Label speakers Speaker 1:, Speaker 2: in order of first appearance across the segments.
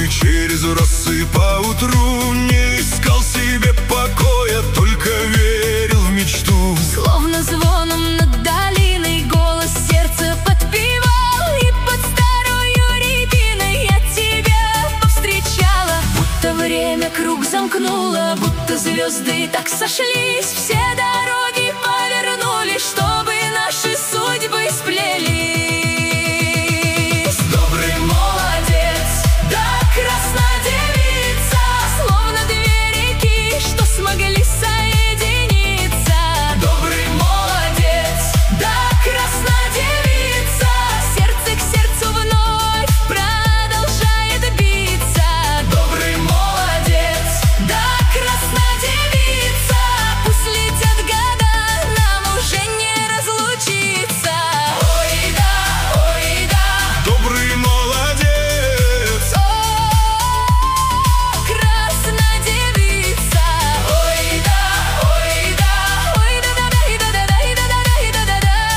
Speaker 1: и через росы поутру не искал себе покоя, только верил в мечту.
Speaker 2: Словно звоном над долиной голос сердца подпевал, и под старою рябиной я тебя повстречала. Будто время круг замкнуло, будто звезды так сошлись, все дороги повернули, чтобы наши судьбы сплелись. Добрый молодец, да краснодевица, словно две реки, что смогли соединиться. Добрый молодец, да краснодевица, сердце к сердцу вновь продолжает биться. Добрый молодец, да краснодевица, пусть летят года, нам уже не разлучиться. Ой да,
Speaker 1: Добрый молодец,
Speaker 2: краснодевица. Ой да, ой да да да и да да да и да да да и да да да.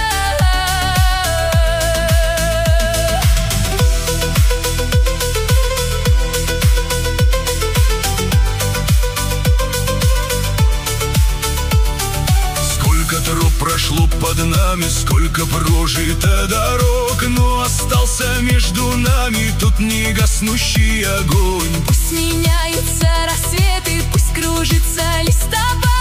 Speaker 1: сколько троп прошло под нами, сколько прожито дорог, но остался между нами тут негаснущий огонь.
Speaker 2: Пусть меняются рассветы, пусть кружится листопад,